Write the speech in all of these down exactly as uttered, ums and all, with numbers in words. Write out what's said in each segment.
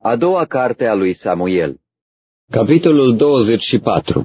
A doua carte a lui Samuel. Capitolul douăzeci și patru.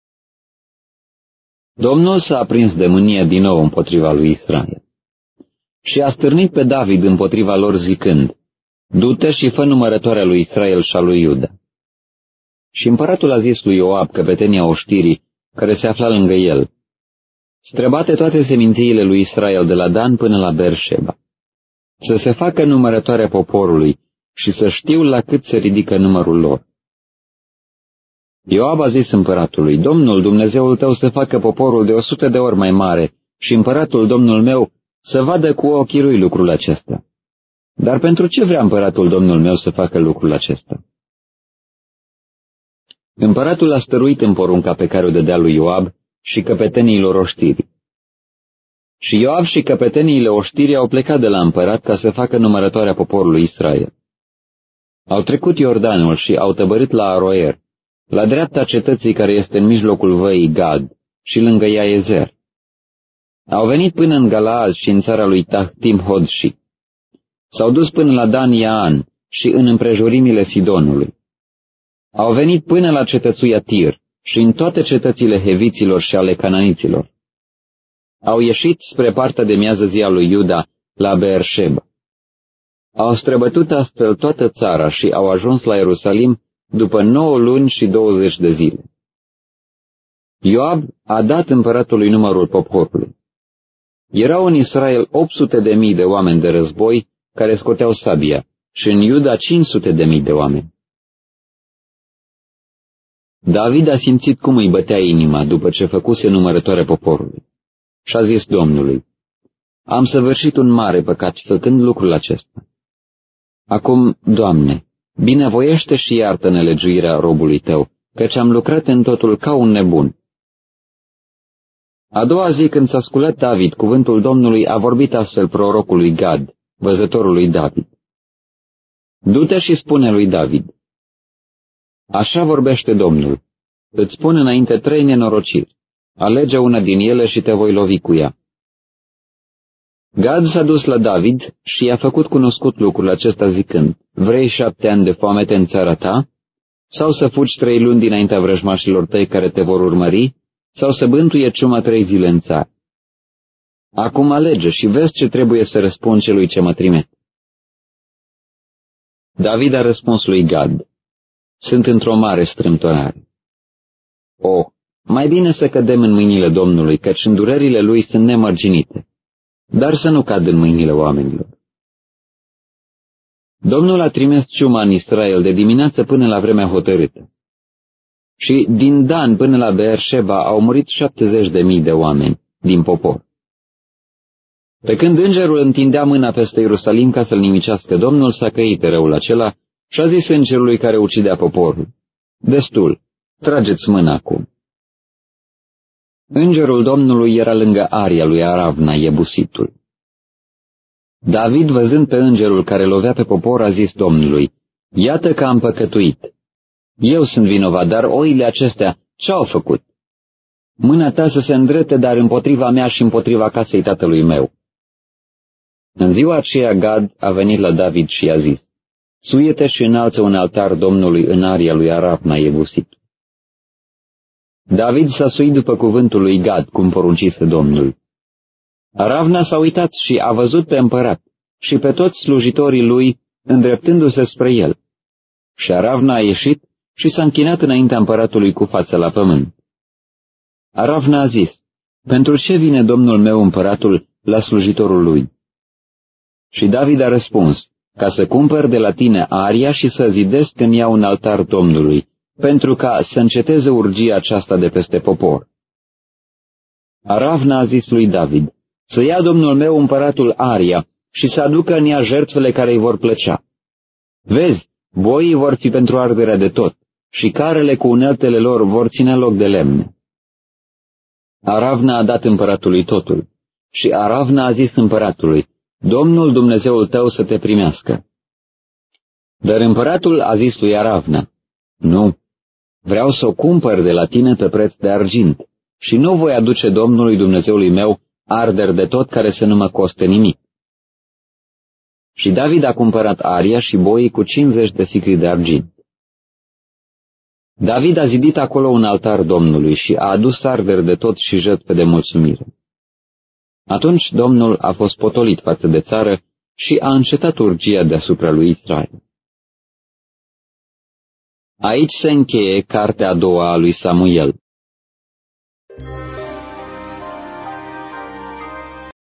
Domnul s-a aprins de mânie din nou împotriva lui Israel și a stârnit pe David împotriva lor zicând, du-te și fă numărătoarea lui Israel și a lui Iuda. Și împăratul a zis lui Ioab, căpetenia oștirii, care se afla lângă el, străbate toate semințiile lui Israel de la Dan până la Beersheba, să se facă numărătoarea poporului și să știu la cât se ridică numărul lor. Ioab a zis împăratului, Domnul Dumnezeul tău să facă poporul de o sută de ori mai mare și împăratul Domnul meu să vadă cu ochii lui lucrul acesta. Dar pentru ce vrea împăratul Domnul meu să facă lucrul acesta? Împăratul a stăruit în porunca pe care o dădea lui Ioab și căpeteniilor oștirii. Și Ioab și căpeteniile oștirii au plecat de la împărat ca să facă numărătoarea poporului Israel. Au trecut Iordanul și au tăbărit la Aroer, la dreapta cetății care este în mijlocul văii Gad și lângă Iaezer. Au venit până în Galaad și în țara lui Tahtim Hodshi. S-au dus până la Dan Iaan și în împrejurimile Sidonului. Au venit până la cetățuia Tir și în toate cetățile heviților și ale cananiților. Au ieșit spre partea de miază zi a lui Iuda la Beersheba. Au străbătut astfel toată țara și au ajuns la Ierusalim după nouă luni și douăzeci de zile. Ioab a dat împăratului numărul poporului. Erau în Israel opt sute de mii de oameni de război care scoteau sabia și în Iuda cinci sute de mii de oameni. David a simțit cum îi bătea inima după ce făcuse numărătoarea poporului și a zis Domnului, am săvârșit un mare păcat făcând lucrul acesta. Acum, Doamne, binevoiește și iartă nelegiuirea robului tău, căci am lucrat în totul ca un nebun. A doua zi, când s-a sculat David, cuvântul Domnului a vorbit astfel prorocului Gad, văzătorului David. Du-te și spune lui David, așa vorbește Domnul, îți spun înainte trei nenorociri, alege una din ele și te voi lovi cu ea. Gad s-a dus la David și i-a făcut cunoscut lucrul acesta zicând, vrei șapte ani de foamete în țara ta? Sau să fugi trei luni dinaintea vrăjmașilor tăi care te vor urmări? Sau să bântuie ciuma trei zile în țară? Acum alege și vezi ce trebuie să răspund celui ce mă trimite. David a răspuns lui Gad, sunt într-o mare strâmtorare. O, mai bine să cădem în mâinile Domnului, căci îndurările lui sunt nemărginite, dar să nu cad în mâinile oamenilor. Domnul a trimis ciuma în Israel de dimineață până la vremea hotărâtă. Și din Dan până la Beersheba au murit șaptezeci de mii de oameni din popor. Pe când îngerul întindea mâna peste Ierusalim ca să-l nimicească, Domnul s-a căit de răul acela și a zis îngerului care ucidea poporul, destul, trageți mâna acum. Îngerul Domnului era lângă aria lui Aravna, Iebusitul. David, văzând pe îngerul care lovea pe popor, a zis Domnului, iată că am păcătuit. Eu sunt vinovat, dar oile acestea ce-au făcut? Mâna ta să se îndrepte, dar împotriva mea și împotriva casei tatălui meu. În ziua aceea Gad a venit la David și i-a zis, suie-te și înalță un altar Domnului în aria lui Aravna, Iebusitul. David s-a suit după cuvântul lui Gad, cum poruncise Domnul. Aravna s-a uitat și a văzut pe împărat și pe toți slujitorii lui îndreptându-se spre el. Și Aravna a ieșit și s-a închinat înaintea împăratului cu fața la pământ. Aravna a zis, pentru ce vine domnul meu împăratul la slujitorul lui? Și David a răspuns, ca să cumpăr de la tine aria și să zidesc în ea un altar Domnului, pentru ca să înceteze urgia aceasta de peste popor. Aravna a zis lui David, să ia domnul meu împăratul aria și să aducă în ea jertfele care îi vor plăcea. Vezi, boii vor fi pentru arderea de tot și carele cu uneltele lor vor ține loc de lemne. Aravna a dat împăratului totul și Aravna a zis împăratului, Domnul Dumnezeul tău să te primească. Dar împăratul a zis lui Aravna, nu, vreau să o cumpăr de la tine pe preț de argint și nu voi aduce Domnului Dumnezeului meu arderi de tot care să nu mă coste nimic. Și David a cumpărat aria și boii cu cincizeci de sicli de argint. David a zidit acolo un altar Domnului și a adus arderi de tot și jertfe de mulțumire. Atunci Domnul a fost potolit față de țară și a încetat urgia deasupra lui Israel. Aici se încheie cartea a doua a lui Samuel.